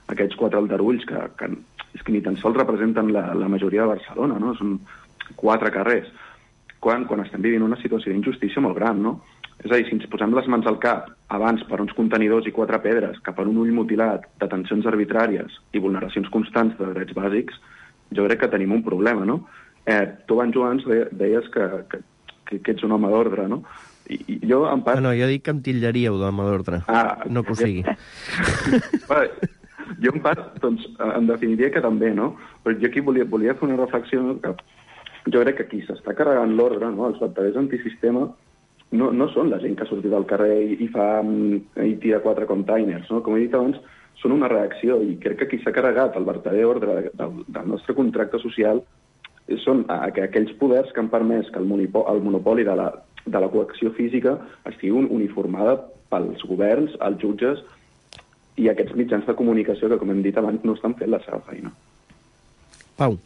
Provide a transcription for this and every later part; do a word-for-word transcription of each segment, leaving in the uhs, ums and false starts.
aquests quatre aldarulls que, que, és que ni tan sols representen la, la majoria de Barcelona, no? Són quatre carrers, quan, quan estem vivint una situació d'injustícia molt gran, no? És a dir, si ens posem les mans al cap abans per uns contenidors i quatre pedres que per un ull mutilat, detencions arbitràries i vulneracions constants de drets bàsics, jo crec que tenim un problema, no? Eh, tu, en Joans, deies que, que, que, que ets un home d'ordre, no? I, i jo, en part... No, no, jo dic que em titllaríeu d'home d'ordre. Ah, no que ho sigui. Vale. Jo, en part, doncs, em definiria que també, no? Però jo aquí volia, volia fer una reflexió, no? Que jo crec que qui s'està carregant l'ordre, no? Els vertaders antisistema, no, no són la gent que ha sortit al carrer i, i fa i tira quatre containers, no? Com he dit abans, són una reacció, i crec que qui s'ha carregat el vertader ordre del, del nostre contracte social són aquells poders que han permès que el monopoli, el monopoli de, la, de la coacció física estigui uniformada pels governs, els jutges i aquests mitjans de comunicació que, com hem dit abans, no estan fent la seva feina. Pau.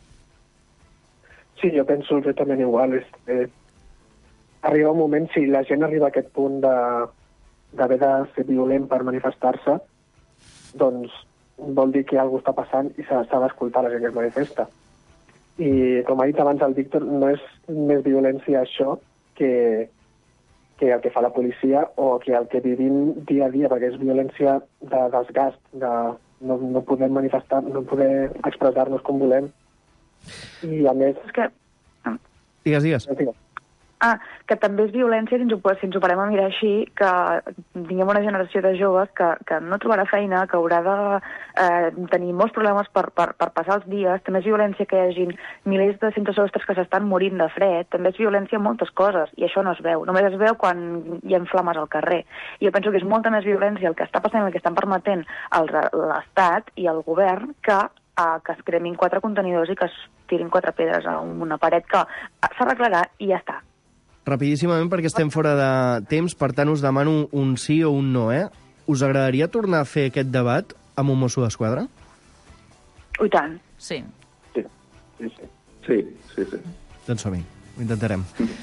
Sí, jo penso exactament igual. És, eh, arriba un moment, si la gent arriba a aquest punt de d'haver de ser violent per manifestar-se, doncs vol dir que alguna cosa està passant i s'ha d'escoltar la gent que es manifesta. I, com ha dit abans el Víctor, no és més violència això que, que el que fa la policia o que el que vivim dia a dia, perquè és violència de desgast, de no, no poder manifestar, no poder expressar-nos com volem. I, a més... És que... Digues, digues. digues. Ah, que també és violència, si ens, ho, si ens ho parem a mirar així, que tinguem una generació de joves que, que no trobarà feina, que haurà de eh, tenir molts problemes per, per, per passar els dies. També és violència que hi hagi milers de centresostres que s'estan morint de fred. També és violència moltes coses, i això no es veu. Només es veu quan hi ha flames al carrer. I jo penso que és molta més violència el que està passant, el que estan permetent l'Estat i el govern, que Uh, que es cremin quatre contenidors i que es tirin quatre pedres a una paret que s'arreglarà i ja està. Rapidíssimament, perquè estem fora de temps, per tant us demano un sí o un no, eh? Us agradaria tornar a fer aquest debat amb un mosso d'esquadra? I tant. Sí. Sí, sí, sí. Sí, sí, sí. Doncs som-hi, ho intentarem.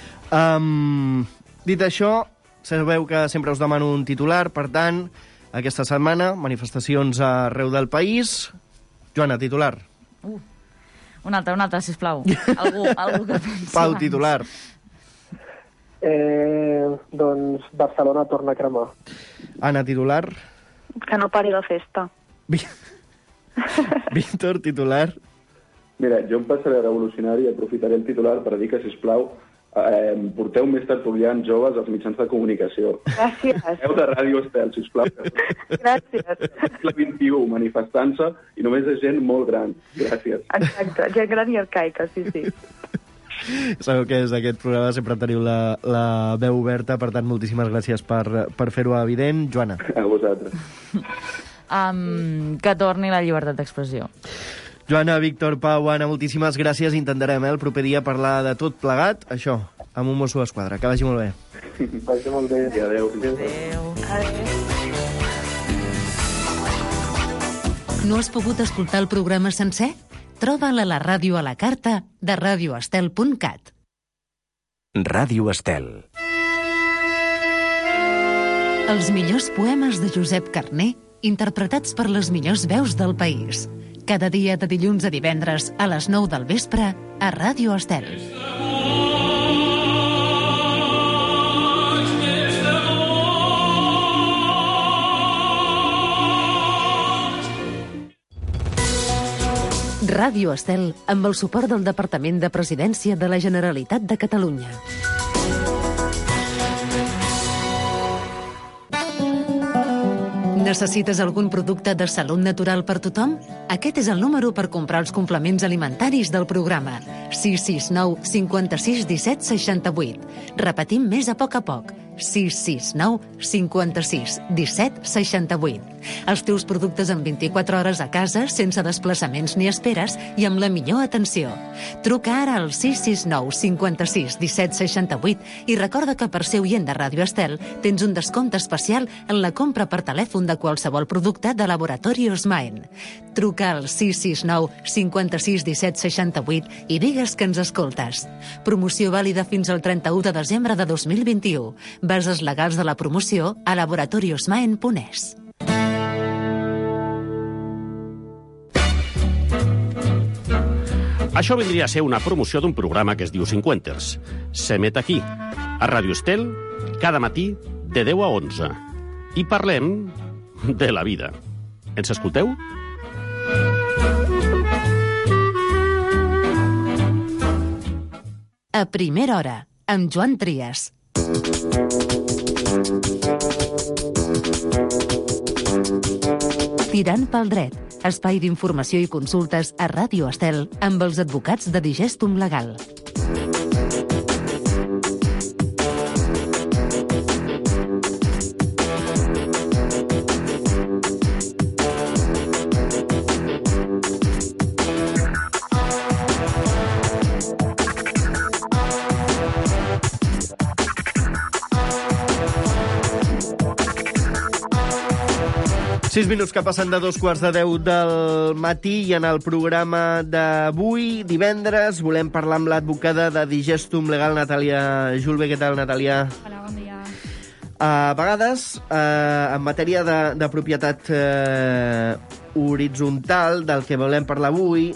Um, dit això, sabeu que sempre us demano un titular, per tant, aquesta setmana, manifestacions arreu del país. Joana, titular. Uh, un altre, un altre, sisplau. Algú, algú que pensi. Pau, titular. Eh, doncs Barcelona torna a cremar. Anna, titular. Que no pari la festa. Víctor, titular. Mira, jo em passaré a revolucionari i aprofitaré el titular per dir que, sisplau, eh, porteu més tertulians joves als mitjans de comunicació. Gràcies. Heu de Ràdio Estel, sisplau. Gràcies. Segle vint-i-u, manifestant-se, i només és gent molt gran. Gràcies. Exacte, gent gran i arcaica, sí, sí. Sabeu que des d'aquest programa sempre teniu la, la veu oberta, per tant, moltíssimes gràcies per, per fer-ho evident. Joana. A vosaltres. Um, que torni la llibertat d'expressió. Joana, Víctor, Pau, Anna, moltíssimes gràcies. Intentarem eh, el proper dia parlar de tot plegat, això, amb un mosso d'esquadra. Que vagi molt bé. Vagi molt bé. I adéu. Adéu. Adéu. No has pogut escoltar el programa sencer? Troba'l a la ràdio a la carta de radio estel punt cat. Ràdio Estel. Els millors poemes de Josep Carner, interpretats per les millors veus del país. Cada dia de dilluns a divendres a les nou del vespre a Ràdio Estel. Ràdio Estel, amb el suport del Departament de Presidència de la Generalitat de Catalunya. Necessites algun producte de salut natural per tothom? Aquest és el número per comprar els complements alimentaris del programa. sis sis nou cinquanta-sis disset seixanta-vuit. Repetim més a poc a poc. sis sis nou cinquanta-sis disset seixanta-vuit. Els teus productes en vint-i-quatre hores a casa, sense desplaçaments ni esperes i amb la millor atenció. Truca ara al sis sis nou cinquanta-sis disset seixanta-vuit i recorda que per ser oient de Ràdio Estel tens un descompte especial en la compra per telèfon de qualsevol producte de Laboratori Osmaen. Truca al sis sis nou cinquanta-sis disset seixanta-vuit i digues que ens escoltes. Promoció vàlida fins al trenta-u de desembre de dos mil vint-i-u. Bases legals de la promoció a laboratoriosmaen punt es. Això vindria a ser una promoció d'un programa que es diu Cinquenters. S'emet aquí, a Ràdio Estel, cada matí de deu a onze. I parlem de la vida. Ens escolteu? A primera hora, amb Joan Trias. Tirant pel dret, espai d'informació i consultes a Ràdio Estel amb els advocats de Digestum Legal. Sis minuts que passen de dos quarts de deu del matí i en el programa d'avui, divendres, volem parlar amb l'advocada de Digestum Legal, Natàlia Julve. Què tal, Natàlia? Hola, bon dia. A vegades, eh, en matèria de, de propietat eh, horitzontal, del que volem parlar avui,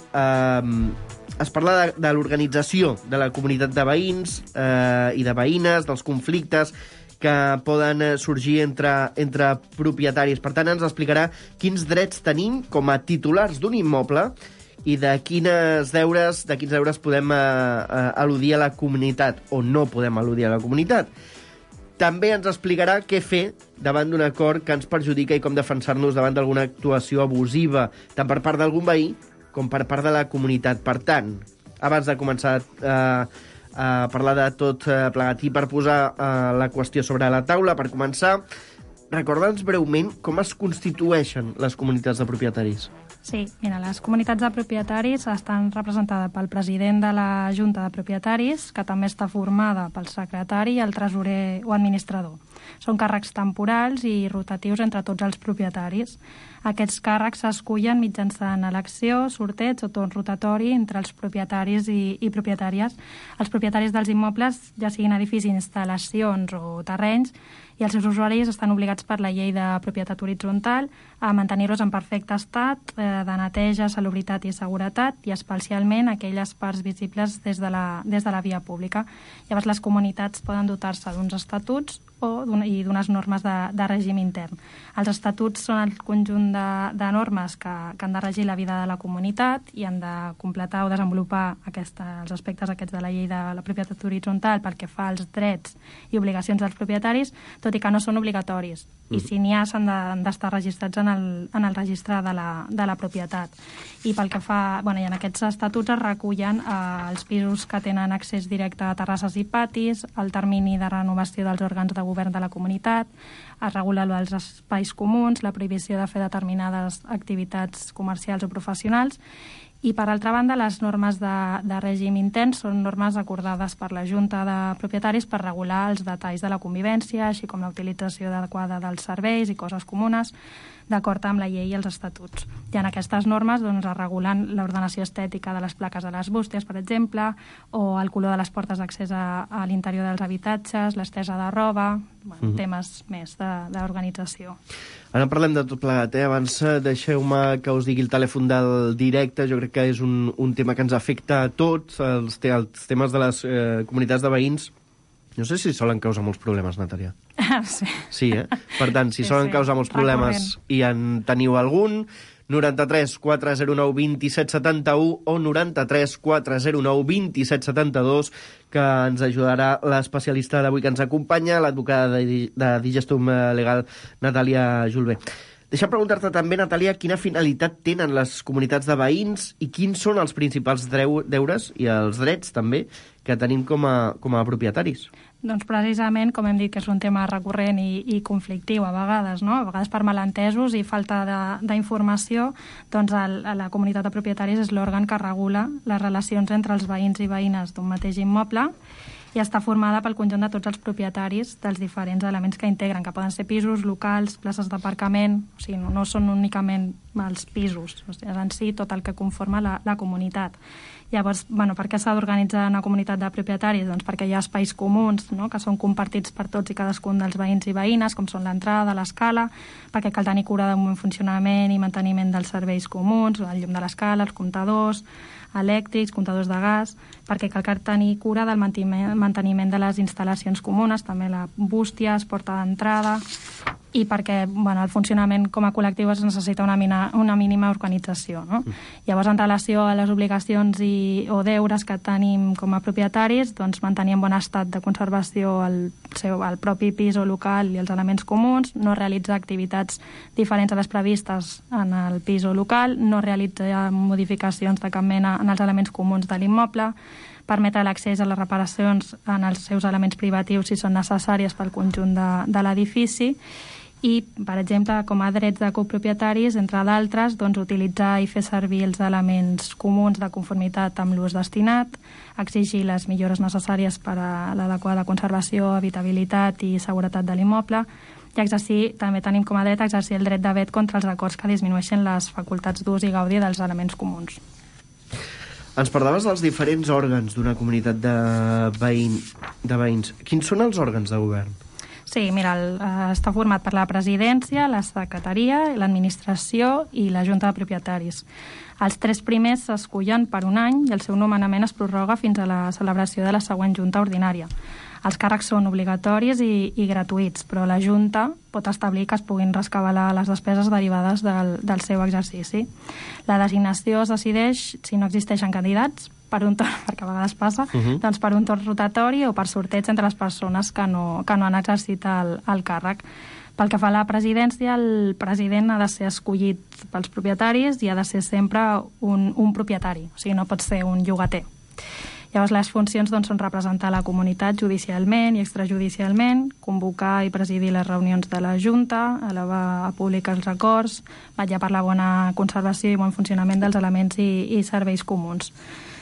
eh, es parla de, de l'organització de la comunitat de veïns eh, i de veïnes, dels conflictes que poden sorgir entre, entre propietaris. Per tant, ens explicarà quins drets tenim com a titulars d'un immoble i de quines deures, de quins deures podem eh, eh, al·ludir a la comunitat o no podem al·ludir a la comunitat. També ens explicarà què fer davant d'un acord que ens perjudica i com defensar-nos davant d'alguna actuació abusiva, tant per part d'algun veí com per part de la comunitat. Per tant, abans de començar eh, a parlar de tot plegat i per posar uh, la qüestió sobre la taula, per començar, recorda'ns breument com es constitueixen les comunitats de propietaris. Sí, mira, les comunitats de propietaris estan representades pel president de la Junta de Propietaris, que també està formada pel secretari, el tresorer o administrador. Són càrrecs temporals i rotatius entre tots els propietaris. Aquests càrrecs s'escullen mitjançant elecció, sorteig o torn rotatori entre els propietaris i, i propietàries. Els propietaris dels immobles, ja siguin edificis, instal·lacions o terrenys, i els seus usuaris estan obligats per la llei de propietat horitzontal a mantenir-los en perfecte estat eh, de neteja, salubritat i seguretat, i especialment aquelles parts visibles des de la, des de la via pública. Llavors, les comunitats poden dotar-se d'uns estatuts o i d'unes normes de, de règim intern. Els estatuts són el conjunt de, de normes que, que han de regir la vida de la comunitat i han de completar o desenvolupar aquesta, els aspectes aquests de la llei de la propietat horitzontal pel que fa als drets i obligacions dels propietaris, tot i que no són obligatoris. I si n'hi ha, s'han d'estar registrats en el, en el registre de la, de la propietat. I pel que fa... Bueno, i en aquests estatuts es recullen eh, els pisos que tenen accés directe a terrasses i patis, el termini de renovació dels òrgans de govern de la comunitat, es regula els espais comuns, la prohibició de fer determinades activitats comercials o professionals. I, per altra banda, les normes de, de règim intern són normes acordades per la Junta de Propietaris per regular els detalls de la convivència, així com la utilització adequada dels serveis i coses comunes, d'acord amb la llei i els estatuts. I en aquestes normes doncs, es regulen l'ordenació estètica de les plaques de les bústies, per exemple, o el color de les portes d'accés a, a l'interior dels habitatges, l'estesa de roba, bueno, mm-hmm. temes més d'organització. Ara parlem de tot plegat, eh? Abans deixeu-me que us digui el telèfon del directe. Jo crec que és un, un tema que ens afecta a tots, els, te, els temes de les eh, comunitats de veïns. No sé si solen causar molts problemes, Natàlia. Sí. Sí, eh? Per tant, si sí, solen sí. causar molts problemes Recurrent. I en teniu algun, noranta-tres quatre zero nou vint-i-set setanta-u o noranta-tres quatre zero nou vint-i-set setanta-dos, que ens ajudarà l'especialista d'avui que ens acompanya, l'advocada de, de Digestum Legal, Natàlia Julve. Deixa'm preguntar-te també, Natàlia, quina finalitat tenen les comunitats de veïns i quins són els principals deures i els drets, també, que tenim com a, com a propietaris? Doncs precisament, com hem dit, que és un tema recurrent i, i conflictiu a vegades, no? A vegades per malentesos i falta d'informació, doncs el, la comunitat de propietaris és l'òrgan que regula les relacions entre els veïns i veïnes d'un mateix immoble i està formada pel conjunt de tots els propietaris dels diferents elements que integren, que poden ser pisos, locals, places d'aparcament, o sigui, no, no són únicament els pisos, o sigui, és en si tot el que conforma la, la comunitat. Llavors, bueno, per què s'ha d'organitzar una comunitat de propietaris? Doncs perquè hi ha espais comuns, no?, que són compartits per tots i cadascun dels veïns i veïnes, com són l'entrada, l'escala, perquè cal tenir cura d'un bon funcionament i manteniment dels serveis comuns, el llum de l'escala, els comptadors, elèctrics, comptadors de gas, perquè cal tenir cura del manteniment de les instal·lacions comunes, també la bústia, porta d'entrada, i perquè bueno, el funcionament com a col·lectiu es necessita una, mina, una mínima organització. No? Mm. Llavors, en relació a les obligacions i, o deures que tenim com a propietaris, doncs mantenir en bon estat de conservació el, seu, el propi pis o local i els elements comuns, no realitzar activitats diferents a les previstes en el pis o local, no realitzar modificacions de cap mena en els elements comuns de l'immoble, permetre l'accés a les reparacions en els seus elements privatius si són necessàries pel conjunt de, de l'edifici, i, per exemple, com a drets de copropietaris, entre d'altres, doncs, utilitzar i fer servir els elements comuns de conformitat amb l'ús destinat, exigir les millores necessàries per a l'adequada conservació, habitabilitat i seguretat de l'immoble, i exercir, també tenim com a dret exercir el dret de vet contra els acords que disminueixen les facultats d'ús i gaudi dels elements comuns. Ens parlaves dels diferents òrgans d'una comunitat de, veïn, de veïns. Quins són els òrgans de govern? Sí, mira, el, eh, està format per la presidència, la secretaria, l'administració i la junta de propietaris. Els tres primers s'escullen per un any i el seu nomenament es prorroga fins a la celebració de la següent junta ordinària. Els càrrecs són obligatoris i, i gratuïts, però la Junta pot establir que es puguin rescabalar les despeses derivades del, del seu exercici. La designació es decideix si no existeixen candidats, per un torn, perquè a vegades passa, uh-huh. doncs per un torn rotatori o per sorteig entre les persones que no, que no han exercit el, el càrrec. Pel que fa a la presidència, el president ha de ser escollit pels propietaris i ha de ser sempre un, un propietari, o sigui, no pot ser un llogater. Llavors, les funcions doncs, són representar la comunitat judicialment i extrajudicialment, convocar i presidir les reunions de la Junta, elevar a públic els acords, vetllar per la bona conservació i bon funcionament dels elements i, i serveis comuns.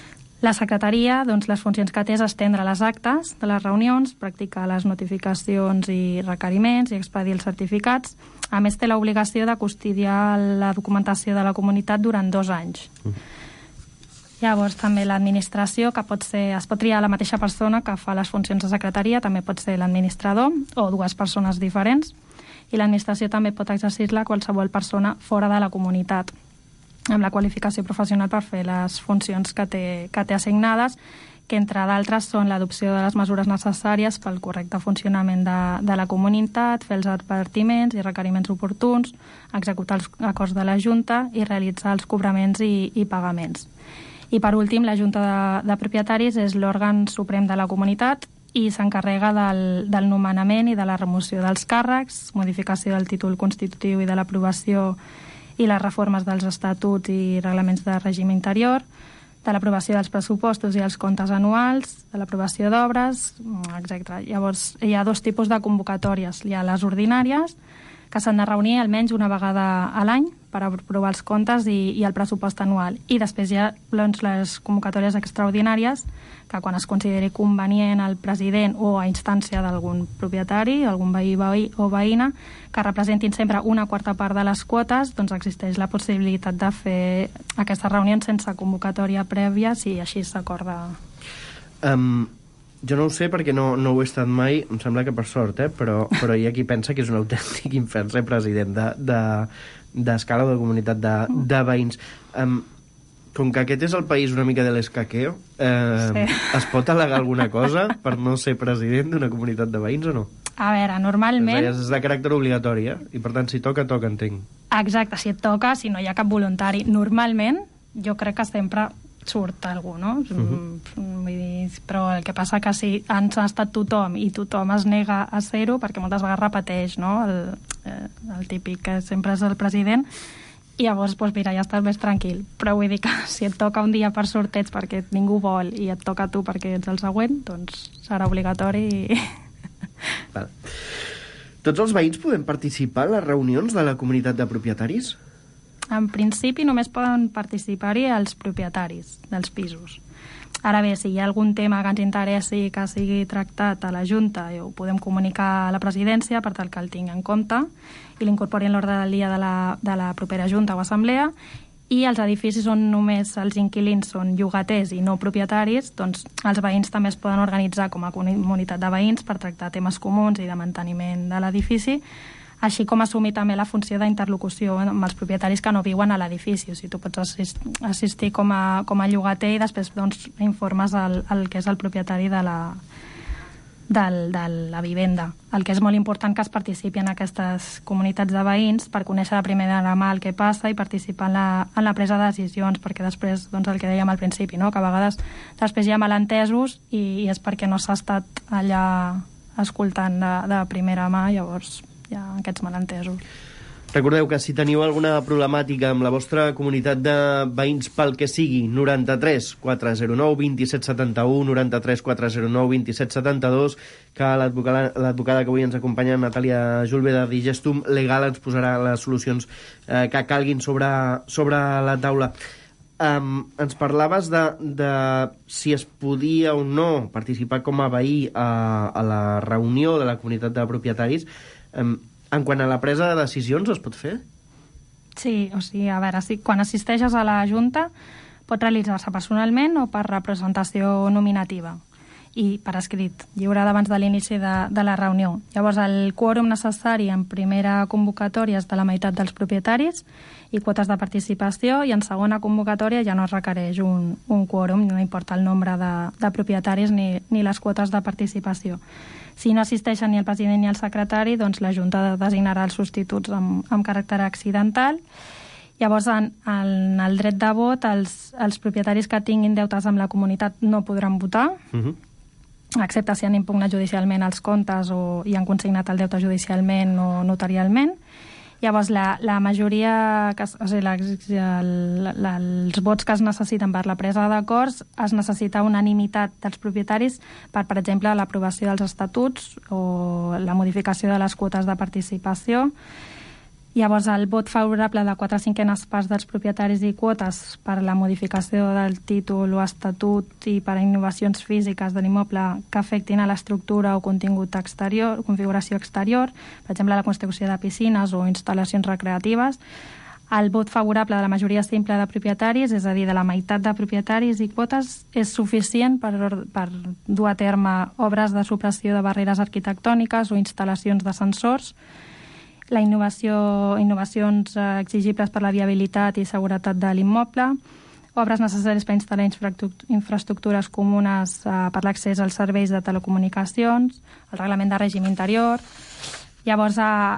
La secretaria, doncs, les funcions que té és estendre les actes de les reunions, practicar les notificacions i requeriments i expedir els certificats. A més, té l'obligació de custodiar la documentació de la comunitat durant dos anys. Mm. Llavors, també l'administració, que pot ser, es pot triar la mateixa persona que fa les funcions de secretaria, també pot ser l'administrador o dues persones diferents, i l'administració també pot exercir-la qualsevol persona fora de la comunitat, amb la qualificació professional per fer les funcions que té, que té assignades, que entre d'altres són l'adopció de les mesures necessàries pel correcte funcionament de, de la comunitat, fer els advertiments i requeriments oportuns, executar els acords de la Junta i realitzar els cobraments i, i pagaments. I, per últim, la Junta de, de Propietaris és l'òrgan suprem de la comunitat i s'encarrega del, del nomenament i de la remoció dels càrrecs, modificació del títol constitutiu i de l'aprovació i les reformes dels estatuts i reglaments de règim interior, de l'aprovació dels pressupostos i els comptes anuals, de l'aprovació d'obres, etcètera. Llavors, hi ha dos tipus de convocatòries. Hi ha les ordinàries, que s'han de reunir almenys una vegada a l'any per aprovar els comptes i, i el pressupost anual. I després hi ha doncs, les convocatòries extraordinàries, que quan es consideri convenient el president o a instància d'algun propietari, algun veí, veí o veïna, que representin sempre una quarta part de les quotes, doncs existeix la possibilitat de fer aquestes reunions sense convocatòria prèvia, si així s'acorda. Um, jo no ho sé perquè no, no ho he estat mai, em sembla que per sort, eh? però, però hi ha qui pensa que és un autèntic infern ser president de, de, d'escala o de comunitat de, de veïns. Um, com que aquest és el país una mica de l'escaqueo, eh, sí. es pot al·legar alguna cosa per no ser president d'una comunitat de veïns o no? A veure, normalment... És, és de caràcter obligatori, eh? I per tant, si toca, toca, entenc. Exacte, si et toca, si no hi ha cap voluntari. Normalment, jo crec que sempre surt algú, no? Uh-huh. Vull dir, però el que passa que si han estat tothom i tothom es nega a ser-ho, perquè moltes vegades repeteix, no? El, el típic que sempre és el president, i llavors, doncs mira, ja estàs més tranquil. Però vull dir que si et toca un dia per sorteig perquè ningú vol i et toca a tu perquè ets el següent, doncs serà obligatori i... Vale. Tots els veïns podem participar a les reunions de la comunitat de propietaris? En principi només poden participar-hi els propietaris dels pisos. Ara bé, si hi ha algun tema que ens interessi que sigui tractat a la Junta, ho podem comunicar a la presidència per tal que el tingui en compte i l'incorpori en l'ordre del dia de la, de la propera Junta o Assemblea. I els edificis on només els inquilins són llogaters i no propietaris, doncs els veïns també es poden organitzar com a comunitat de veïns per tractar temes comuns i de manteniment de l'edifici, així com assumir també la funció d'interlocució amb els propietaris que no viuen a l'edifici. O sigui, tu pots assist, assistir com a, com a llogater i després doncs, informes el, el que és el propietari de la, del, de la vivenda. El que és molt important que es participi en aquestes comunitats de veïns per conèixer de primera mà el que passa i participar en la, en la presa de decisions, perquè després, doncs, el que dèiem al principi, no? Que a vegades després hi ha malentesos i, i és perquè no s'ha estat allà escoltant de, de primera mà, llavors hi ha aquests malentesos. Recordeu que si teniu alguna problemàtica amb la vostra comunitat de veïns pel que sigui, noranta-tres quatre zero nou dos set set u, noranta-tres quatre zero nou dos set set dos, que l'advocada que avui ens acompanya, Natàlia Julve de Digestum Legal, ens posarà les solucions eh, que calguin sobre, sobre la taula. Um, ens parlaves de, de si es podia o no participar com a veí a, a la reunió de la comunitat de propietaris. Um, en quant a la presa de decisions, es pot fer? Sí, o sigui, a veure, si, quan assisteixes a la Junta pot realitzar-se personalment o per representació nominativa i per escrit, lliurada abans de l'inici de, de la reunió. Llavors, el quòrum necessari en primera convocatòria és de la meitat dels propietaris i quotes de participació, i en segona convocatòria ja no es requereix un, un quòrum, no importa el nombre de, de propietaris ni, ni les quotes de participació. Si no assisteixen ni el president ni el secretari, doncs la Junta designarà els substituts amb, amb caràcter accidental. Llavors, en, en el dret de vot, els, els propietaris que tinguin deutes amb la comunitat no podran votar, uh-huh. excepte si han impugnat judicialment els comptes o hi han consignat el deute judicialment o notarialment. Llavors, la, la majoria, que, o sigui, la, la, la, els vots que es necessiten per la presa d'acords, es necessita unanimitat dels propietaris per, per exemple, l'aprovació dels estatuts o la modificació de les quotes de participació. Llavors, el vot favorable de quatre cinquenes parts dels propietaris i quotes per la modificació del títol o estatut i per a innovacions físiques de l'immoble que afectin a l'estructura o contingut exterior, configuració exterior, per exemple, la construcció de piscines o instal·lacions recreatives. El vot favorable de la majoria simple de propietaris, és a dir, de la meitat de propietaris i quotes, és suficient per, per dur a terme obres de supressió de barreres arquitectòniques o instal·lacions d'ascensors, la innovació, innovacions exigibles per la viabilitat i seguretat de l'immoble, obres necessàries per instal·lar infraestructures comunes per l'accés als serveis de telecomunicacions, el reglament de règim interior. Llavors,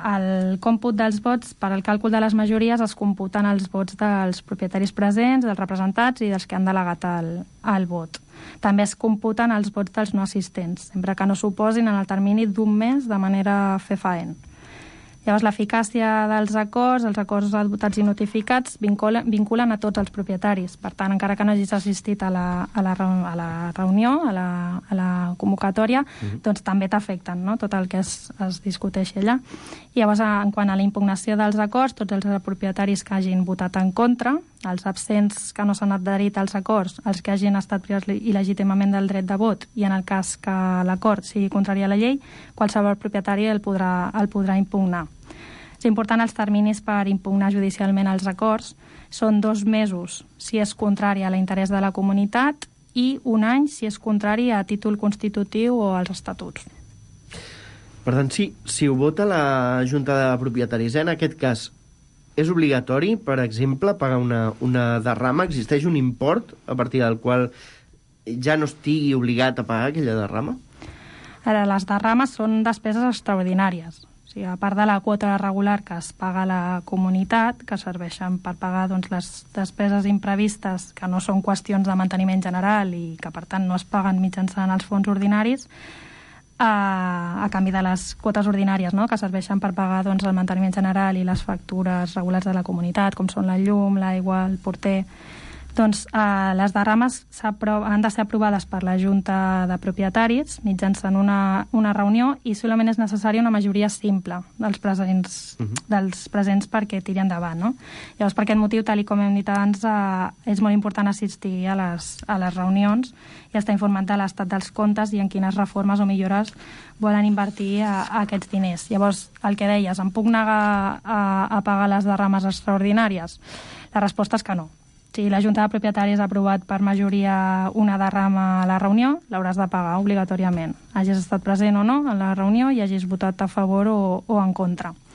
el còmput dels vots per al càlcul de les majories es computen els vots dels propietaris presents, dels representats i dels que han delegat el, el vot. També es computen els vots dels no assistents, sempre que no s'oposin en el termini d'un mes de manera fefaent. Llavors, l'eficàcia dels acords, els acords adoptats i notificats, vinculen, vinculen a tots els propietaris. Per tant, encara que no hagis assistit a la, a la, a la reunió, a la, a la convocatòria, mm-hmm. doncs també t'afecten, no?, tot el que es, es discuteix allà. I llavors, en quant a la impugnació dels acords, tots els propietaris que hagin votat en contra, els absents que no s'han adherit als acords, els que hagin estat privats il·legítimament del dret de vot, i en el cas que l'acord sigui contrari a la llei, qualsevol propietari el podrà, el podrà impugnar. És important, els terminis per impugnar judicialment els acords són dos mesos si és contrari a l'interès de la comunitat i un any si és contrari a títol constitutiu o als estatuts. Per tant, si, si ho vota la Junta de Propietaris, en aquest cas, és obligatori, per exemple, pagar una, una derrama? Existeix un import a partir del qual ja no estigui obligat a pagar aquella derrama? Ara, les derrames són despeses extraordinàries. O sigui, a part de la quota regular que es paga a la comunitat, que serveixen per pagar doncs, les despeses imprevistes, que no són qüestions de manteniment general i que, per tant, no es paguen mitjançant els fons ordinaris, a, a canvi de les quotes ordinàries, no?, que serveixen per pagar doncs, el manteniment general i les factures regulars de la comunitat, com són la llum, l'aigua, el porter. Doncs eh, les derrames han de ser aprovades per la Junta de Propietaris mitjançant una, una reunió i solament és necessària una majoria simple dels presents, uh-huh. dels presents perquè tiri endavant, no? Llavors, per aquest motiu, tal com hem dit abans, eh, és molt important assistir a les, a les reunions i estar informat de l'estat dels comptes i en quines reformes o millores volen invertir a, a aquests diners. Llavors, el que deies, em puc negar a, a pagar les derrames extraordinàries? La resposta és que no. Si la Junta de Propietaris ha aprovat per majoria una derrama a la reunió, l'hauràs de pagar obligatòriament. Hagis estat present o no en la reunió i hagis votat a favor o, o en contra.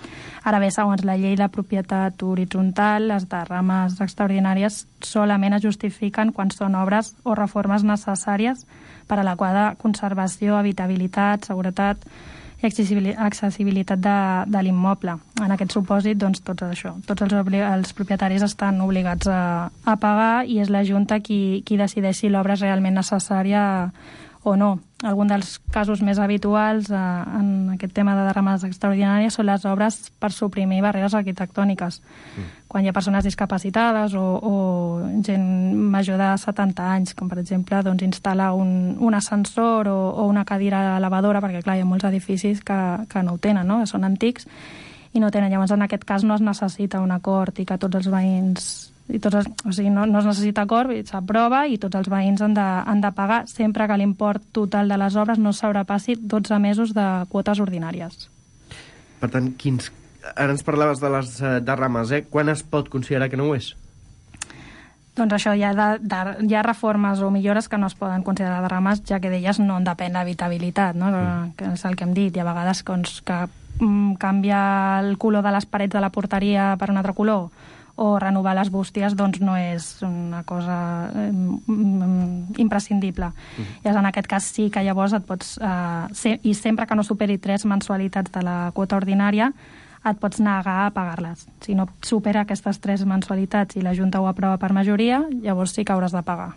Ara bé, segons la llei de propietat horitzontal, les derrames extraordinàries solament es justifiquen quan són obres o reformes necessàries per a l'adequada conservació, habitabilitat, seguretat i accessibilitat de, de l'immoble. En aquest supòsit, doncs, tots això. Tots els, els propietaris estan obligats a, a pagar i és la Junta qui, qui decideix si l'obra és realment necessària o no. Algun dels casos més habituals eh, en aquest tema de derrames extraordinàries són les obres per suprimir barreres arquitectòniques. Mm. Quan hi ha persones discapacitades o, o gent major de setanta anys, com per exemple doncs, instal·lar un, un ascensor o, o una cadira elevadora, perquè clar, hi ha molts edificis que, que no ho tenen, no? Són antics i no tenen. Llavors, en aquest cas no es necessita un acord i que tots els veïns... I tots els, o sigui, no, no es necessita acord, s'aprova i tots els veïns han de, han de pagar sempre que l'import total de les obres no sobrepassi dotze mesos de quotes ordinàries. Per tant, quins... ara ens parlaves de les derrames, eh? Quan es pot considerar que no ho és? Doncs això, hi ha, de, de, hi ha reformes o millores que no es poden considerar derrames, ja que d'elles no en depèn l'habitabilitat, no? Mm. Que és el que hem dit, i a vegades doncs, que mm, canvia el color de les parets de la porteria per un altre color, o renovar les bústies, doncs no és una cosa eh, imprescindible. Mm. I en aquest cas sí que llavors et pots... Eh, ser, i sempre que no superi tres mensualitats de la quota ordinària, et pots negar a pagar-les. Si no supera aquestes tres mensualitats i la Junta ho aprova per majoria, llavors sí que hauràs de pagar.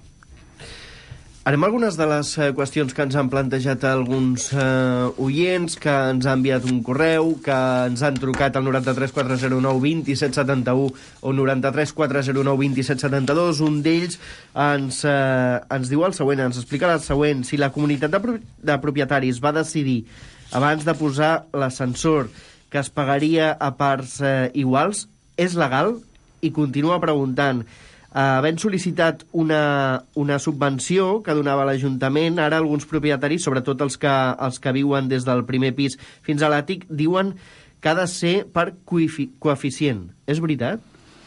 Anem a algunes de les eh, qüestions que ens han plantejat alguns eh, oients, que ens han enviat un correu, que ens han trucat al noranta-tres quatre zero nou vint set setanta-u o noranta-tres quatre zero nou vint set setanta-dos. Un d'ells ens, eh, ens diu el següent, ens explica el següent. Si la comunitat de, pro de propietaris va decidir, abans de posar l'ascensor, que es pagaria a parts eh, iguals, és legal? I continua preguntant... Uh, havent sol·licitat una, una subvenció que donava l'Ajuntament, ara alguns propietaris, sobretot els que, els que viuen des del primer pis fins a l'àtic, diuen que ha de ser per coeficient. És veritat?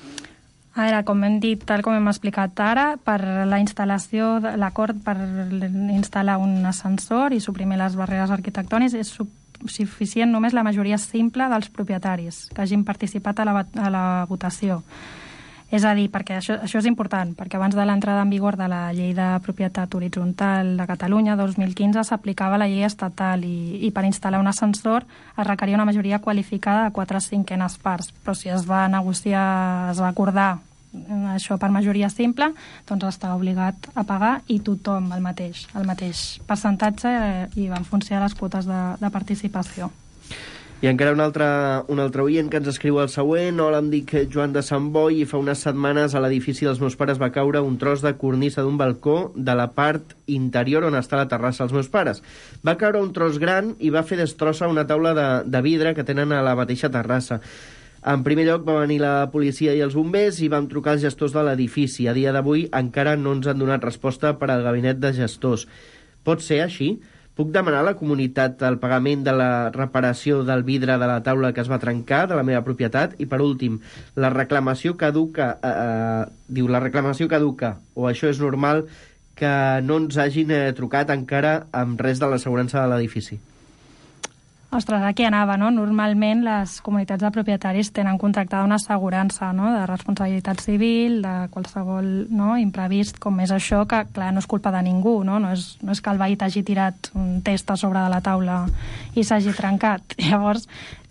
A veure, com hem dit, tal com hem explicat ara, per la instal·lació, l'acord per instal·lar un ascensor i suprimir les barreres arquitectòniques és suficient només la majoria simple dels propietaris que hagin participat a la, a la votació. És a dir, perquè això, això és important, perquè abans de l'entrada en vigor de la Llei de Propietat Horitzontal de Catalunya, dos mil quinze, s'aplicava la llei estatal i, i per instal·lar un ascensor es requeria una majoria qualificada de quatre cinquenes parts. Però si es va negociar, es va acordar això per majoria simple, doncs està obligat a pagar i tothom el mateix, el mateix percentatge eh, i en funció de les quotes de, de participació. I encara un altre, un altre oient que ens escriu el següent. Hola, em dic Joan de Sant Boi i fa unes setmanes a l'edifici dels meus pares va caure un tros de cornisa d'un balcó de la part interior on està la terrassa dels meus pares. Va caure un tros gran i va fer destrossa una taula de, de vidre que tenen a la mateixa terrassa. En primer lloc va venir la policia i els bombers i vam trucar als gestors de l'edifici. A dia d'avui encara no ens han donat resposta per al gabinet de gestors. Pot ser així? Puc demanar a la comunitat el pagament de la reparació del vidre de la taula que es va trencar de la meva propietat? I per últim, la reclamació caduca, eh, eh, diu, la reclamació caduca, o això és normal que no ens hagin eh, trucat encara amb res de l'assegurança de l'edifici? Ostres, aquí anava, no? Normalment les comunitats de propietaris tenen contractada una assegurança, no?, de responsabilitat civil, de qualsevol, no?, imprevist, com és això, que, clar, no és culpa de ningú, no? No és, no és que el veí t'hagi tirat un test a sobre de la taula i s'hagi trencat. Llavors,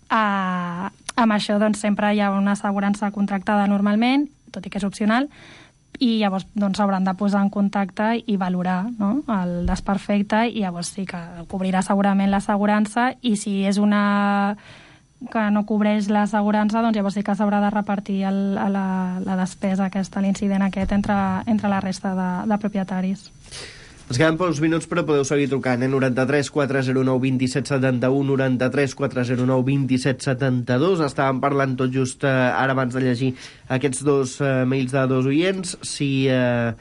eh, amb això, doncs, sempre hi ha una assegurança contractada normalment, tot i que és opcional, i llavors doncs s'hauran de posar en contacte i valorar, no?, el desperfecte, i llavors sí que cobrirà segurament l'assegurança, i si és una que no cobreix l'assegurança, doncs llavors sí que s'haurà de repartir el, la, la despesa aquesta, l'incident aquest, entre, entre la resta de, de propietaris. Ens queden pocs minuts, però podeu seguir trucant, eh? noranta-tres quatre zero nou vint set setanta-u, noranta-tres quatre zero nou vint set setanta-dos. Estàvem parlant tot just eh, ara abans de llegir aquests dos eh, mails de dos oients. Si, eh,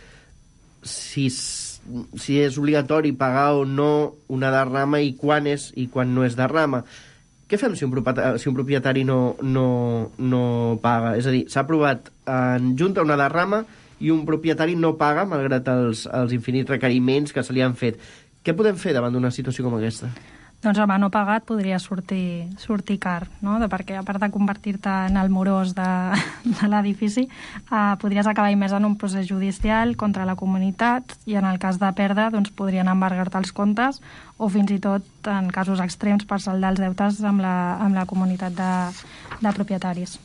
si, si és obligatori pagar o no una derrama i quan és i quan no és derrama. Què fem si un propietari, si un propietari no, no, no paga? És a dir, s'ha aprovat en junta una derrama i un propietari no paga, malgrat els, els infinits requeriments que se li han fet. Què podem fer davant d'una situació com aquesta? doncs home, no pagat podria sortir, sortir car, no? De, perquè a part de convertir-te en el morós de, de l'edifici, eh, podries acabar immers en un procés judicial contra la comunitat i en el cas de perdre doncs, podrien embargar-te els comptes o fins i tot, en casos extrems, per saldar els deutes amb la, amb la comunitat de, de propietaris.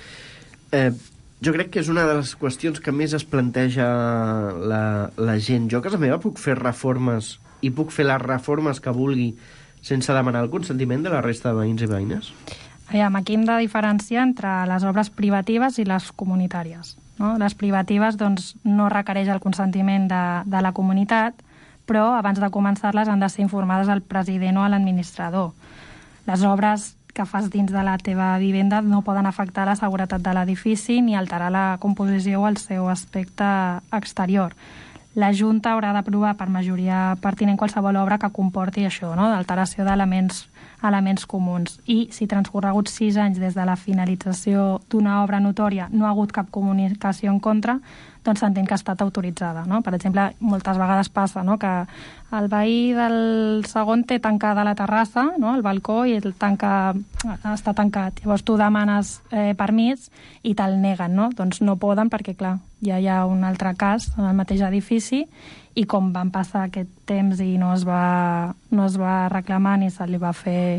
Eh, jo crec que és una de les qüestions que més es planteja la, la gent. Jo a casa meva puc fer reformes i puc fer les reformes que vulgui sense demanar el consentiment de la resta de veïns i veïnes? Aviam, aquí hem de diferenciar entre les obres privatives i les comunitàries. No? Les privatives doncs, no requereix el consentiment de, de la comunitat, però abans de començar-les han de ser informades al president o a l'administrador. Les obres que fas dins de la teva vivenda no poden afectar la seguretat de l'edifici ni alterar la composició o el seu aspecte exterior. La Junta haurà d'aprovar per majoria pertinent qualsevol obra que comporti això, no? D'alteració d'elements elements comuns. I si transcorreguts sis anys des de la finalització d'una obra notòria no ha hagut cap comunicació en contra, doncs s'entén que ha estat autoritzada. No? Per exemple, moltes vegades passa, no?, que el veí del segon té tancada la terrassa, no?, el balcó, i el tanca, està tancat. Llavors tu demanes eh, permís i te'l neguen, no? Doncs no poden perquè, clar, ja hi ha un altre cas en el mateix edifici i com van passar aquest temps i no es va, no es va reclamar ni se li va fer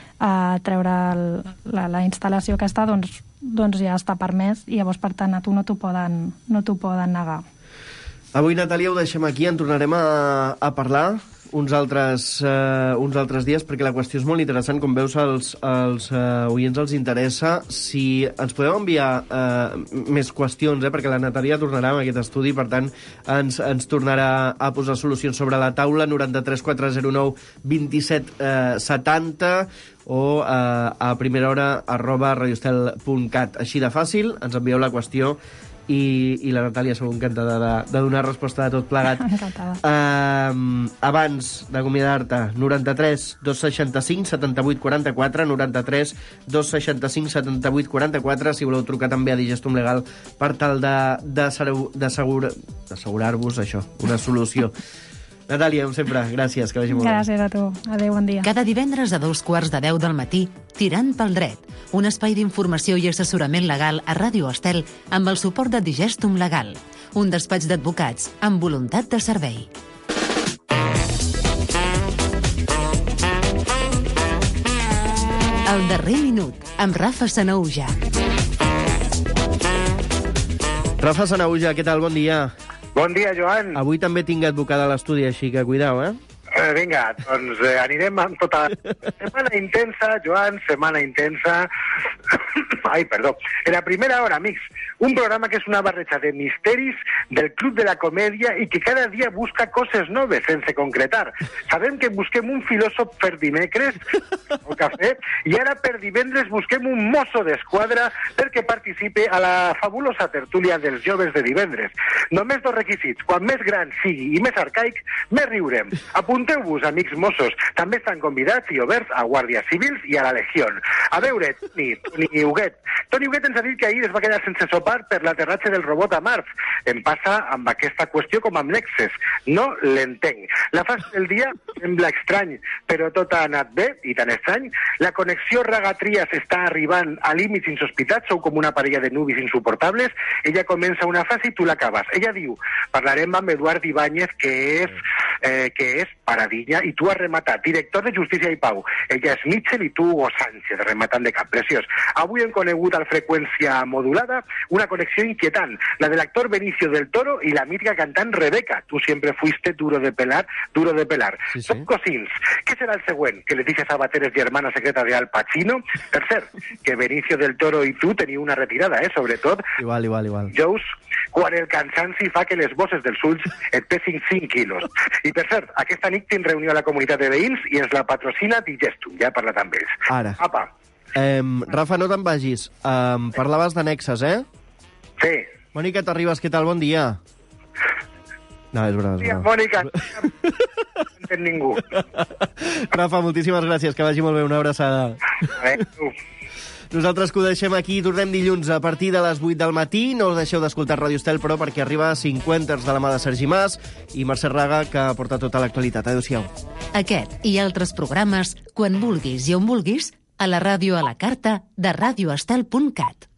a treure el, la, la instal·lació aquesta, doncs, doncs ja està permès i llavors, per tant, a tu no t'ho poden, no t'ho poden negar. Avui, Natàlia, ho deixem aquí, en tornarem a, a parlar uns altres, uh, uns altres dies, perquè la qüestió és molt interessant. Com veus, als, als uh, oients els interessa. Si ens podeu enviar uh, més qüestions, eh, perquè la Natàlia tornarà amb aquest estudi, per tant, ens, ens tornarà a posar solucions sobre la taula, noranta-tres quatre zero nou vint set setanta, o uh, a primera hora arroba radiostel punt cat. Així de fàcil, ens envieu la qüestió i, i la Natàlia segur encantada de, de donar resposta de tot plegat. Encantada. Uh, abans d'acomiadar-te, noranta-tres dos seixanta-cinc setanta-vuit quaranta-quatre, noranta-tres dos seixanta-cinc setanta-vuit quaranta-quatre, si voleu trucar també a Digestum Legal per tal d'assegurar-vos això, una solució. Natàlia, com sempre, gràcies, que vagi molt bé. Gràcies a tu. Adéu, bon dia. Cada divendres a dos quarts de deu del matí, Tirant pel dret, un espai d'informació i assessorament legal a Ràdio Estel amb el suport de Digestum Legal, un despatx d'advocats amb voluntat de servei. El darrer minut, amb Rafa Sanahuja. Rafa Sanahuja, què tal? Bon dia. Bon dia, Joan. Avui també tinc advocada a l'estudi, així que cuidao, eh? Eh, vinga, doncs eh, anirem amb tota... Setmana intensa, Joan, setmana intensa... Ai, perdó. En la primera hora, amics, un programa que és una barreja de misteris del Club de la Comèdia i que cada dia busca coses noves, sense concretar. Sabem que busquem un filòsof per dimecres, o cafè, i ara per divendres busquem un mosso d'esquadra perquè participe a la fabulosa tertúlia dels joves de divendres. Només dos requisits. Quan més gran sigui i més arcaic, més riurem. Apunteu-vos, amics mossos. També estan convidats i oberts a guàrdies civils i a la Legió. A veure, Toni, Toni Huguet. Toni Huguet ens ha dit que ahir es va quedar sense sopar per l'aterratge del robot a Mars. Em passa amb aquesta qüestió com amb Nexes. No l'entenc. La fase del dia sembla estrany, però tot ha anat bé, i tan estrany. La connexió Raga-Trias està arribant a límits insospitats, sou com una parella de nubis insuportables. Ella comença una fase i tu l'acabes. Ella diu, parlarem amb Eduard Ibáñez, que és, eh, que és Paradilla, i tu has rematat, director de Justícia i Pau. Ella és Mitchell i tu Hugo Sánchez, rematant de cap preciós. Avui hem conegut al freqüència modulada una connexió inquietant, la del actor Benicio del Toro y la mítica cantant Rebeca. Tú siempre fuiste duro de pelar, duro de pelar. Sí, sí. Son cosins. Què serà el següent? Que Leticia Sabater és germana secreta de Al Pacino? Per cert, que Benicio del Toro i tu teniu una retirada, eh? Sobretot. Igual, igual, igual. Jous, quan el cansanci fa que les bosses dels ulls et pesin cinc quilos. I per cert, aquesta nit tinc reunió a la comunitat de veïns i ens la patrocina Digestum. Ja he parlat amb ells. Ara. Apa. Um, Rafa, no te'n vagis. Um, parlaves d'annexes, eh? Sí. Mònica Terribas, què tal? Bon dia. No, és broma, és broma. Mònica, no entén ningú. Rafa, moltíssimes gràcies, que vagi molt bé, una abraçada. Adéu. Nosaltres que ho deixem aquí, tornem dilluns a partir de les vuit del matí. No us deixeu d'escoltar Ràdio Estel, però, perquè arriba cinquanters de la mà de Sergi Mas i Mercè Raga, que porta tota l'actualitat. Adéu-siau. Aquest i altres programes, quan vulguis i on vulguis, a la ràdio a la carta de radioestel punt cat.